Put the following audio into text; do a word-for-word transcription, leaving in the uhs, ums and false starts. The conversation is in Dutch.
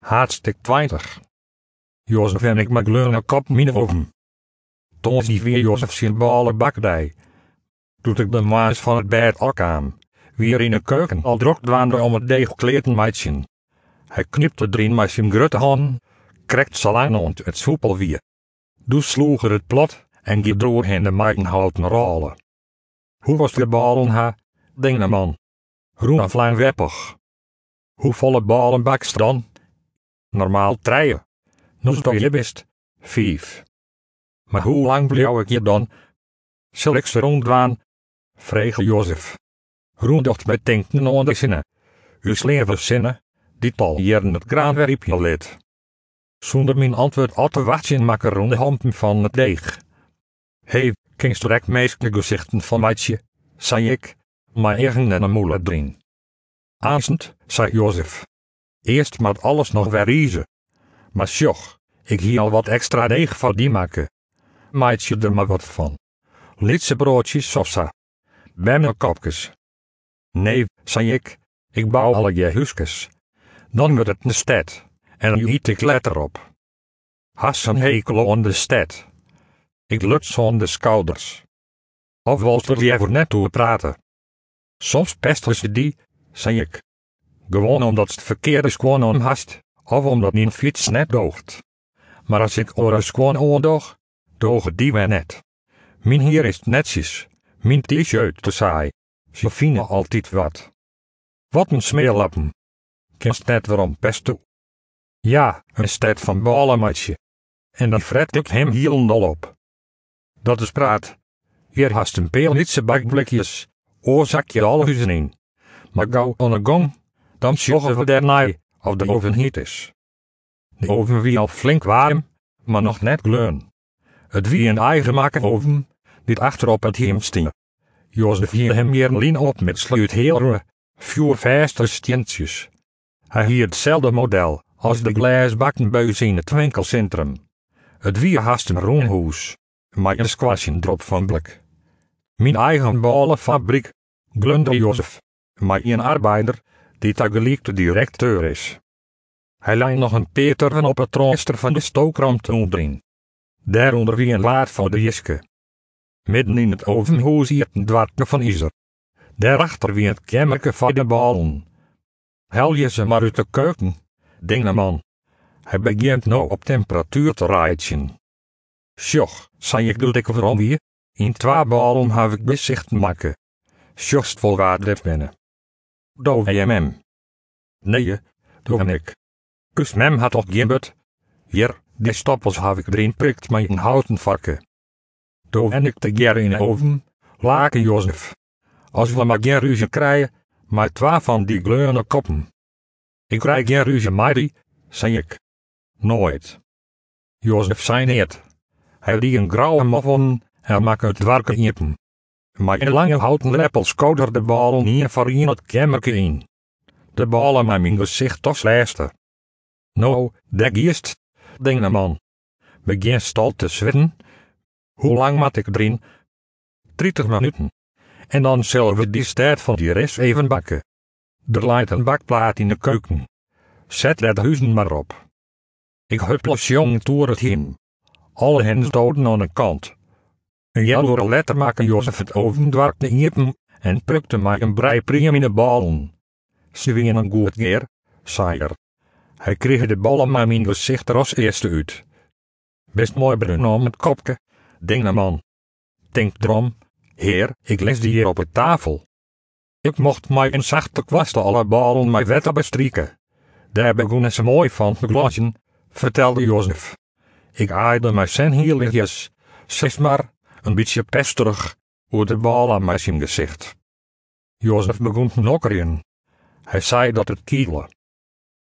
Hartstikke twintig. Jozef en ik met gleunen kop mine oven. Toen die weer Jozef zijn ballen bakdij. Toen ik de maas van het bed ook aan, weer in de keuken al drok dwaande om het deeg kleten meidjen. Hij knipte erin met zijn grote hand, krekt salang ont het soepel weer. Toen sloeg er het plot en ging door hen de meiden houten rollen. Hoe was de ballen ha, ding de man. Groen en fijn weppig. Hoe volle ballen bakst dan? Normaal treien. Nu sto je best, vijf. Maar hoe lang blijf ik je dan? Zal ik ze rondwaan? Vreeg Jozef. Groen dacht met denken aan de zinnen. U sleven zinnen, die tal jaren het graanwerpje lid. Zonder mijn antwoord at te wachten makker rond de hampen van het deeg. Hé, kingst direct meeste gezichten van meidje, zei ik, maar eigen en een moeilijk drin. Aansend, zei Jozef. Eerst moet alles nog weer riezen. Maar sjoch, ik hier al wat extra deeg van die maken. Meidje er maar wat van. Lietse broodjes of zo. Bemmekopjes. Nee, zei ik, ik bouw alle je huisjes. Dan wordt het een stad, en u hiet ik letter op. Has een hekel aan de stad. Ik luts aan de schouders. Of was er liever net toe praten? Soms pesten ze die, zei ik. Gewoon omdat het verkeerde gewoon aan hast, of omdat mijn fiets net doogt. Maar als ik oor gewoon oordoog, dogen die wij net. Mijn hier is netjes, mijn t-shirt te saai. Ze vinden altijd wat. Wat een smeerlappen. Kenst net waarom pest toe. Ja, een stad van ballenmatje. En dan fret ik hem hielendal op. Dat is praat. Hier hast een peel niet bakblikjes, oorzak je alle huizen in. Maar gauw aan de gong, dan sjoggen we daarna, of de oven heet is. De oven wie al flink warm, maar nog net gleun. Het wie een eigen maken oven, dit achterop het hem stien. Jozef hier hem hier lien op met sluit heel ruwe, vier vaste steentjes. Hij hier hetzelfde model als de glasbakkenbuis in het winkelcentrum. Het wie haast een roenhoes, maar een squashen drop van blik. Mijn eigen ballenfabriek, glunde Jozef, maar een arbeider die tegelijk de directeur is. Hij lei nog een peter op het rooster van de stookram te ondrin. Daaronder wie een laad van de jiske. Midden in het ovenhoes hier een dwarke van izer. Daarachter wie het kamerke van de ballen. Hel je ze maar uit de keuken, dinge man. Hij begint nou op temperatuur te rijden. Sjoch, zei ik doe ik waarom hier, in twee ballen heb ik bezichten maken. Sjochst volwaardig binnen. Dove je mem. Nee, doe ik. Kus mem had toch geen but. Hier, die stoppels heb ik erin prikt met een houten varken. Dove en ik te ger in de oven, laken Jozef. Als we maar geen ruzie krijgen, maar twee van die gleurende koppen. Ik krijg geen ruzie met die, zei ik. Nooit. Jozef zei niet. Hij die een grauwe moffen en maakte het dwarke iepen. Maar een lange houten lepel schouder de ballen hier voor in het kamerke in. De ballen met mijn gezicht toch slechte. Nou, dat giest, ding de man. Begin stal te zwitten. Hoe lang moet ik erin? dertig minuten. En dan zullen we die stad van die rest even bakken. Er lijkt een bakplaat in de keuken. Zet dat huizen maar op. Ik huppels jong door het heen. Alle hens doden aan de kant. Een jellore letter maken Jozef het ovendwarkte iepen en plukte maar een brei priem in de ballen. Ze wien een goed keer, zei er. Hij kreeg de ballen maar mijn gezicht er als eerste uit. Best mooi bruin om het kopje, ding de man. Denk erom, heer, ik les die hier op de tafel. Ik mocht mij een zachte kwasten alle ballen met wetten bestrieken. Daar begonnen ze mooi van te glazen, vertelde Jozef. Ik aaide mij zijn hierligjes, zeg maar, een beetje pesterig, over de bal aan mijn gezicht. Jozef begon te nokkeren. Hij zei dat het kielde.